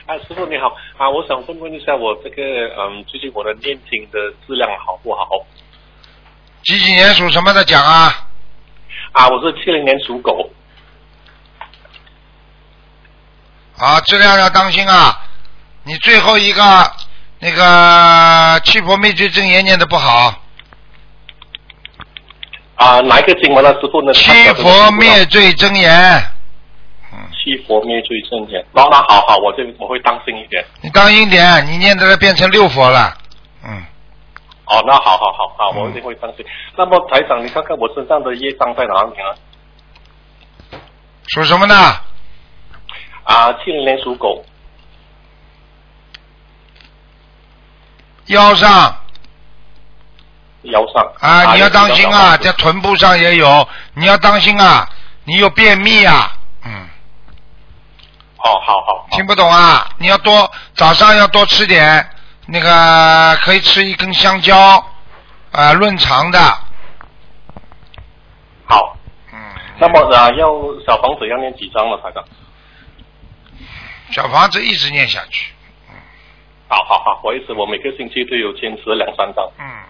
师傅你好我想问一下我这个最近我的念经的质量好不好？ 几年属什么的讲啊？ 我是70年属狗。 质量要当心啊！你最后一个那个七佛灭罪真言念的不好。 哪一个经文呢，师傅呢？ 七佛灭罪真言。 七佛灭罪真言。那好，我会当心一点。 你当心点，你念的变成6佛了。 那好，我一定会当心。那么台长，你看看我身上的业障在哪里呢？ 属什么呢 ？70年属狗。 腰上。 你要当心啊，在臀部上也有，你要当心啊，你有便秘啊。 好。 听不懂啊？你要早上要多吃点那个，可以吃一根香蕉润肠的。 好。那么要小房子要念几张了，台长？ 小房子一直念下去。 好，我每个星期都有坚持2-3张。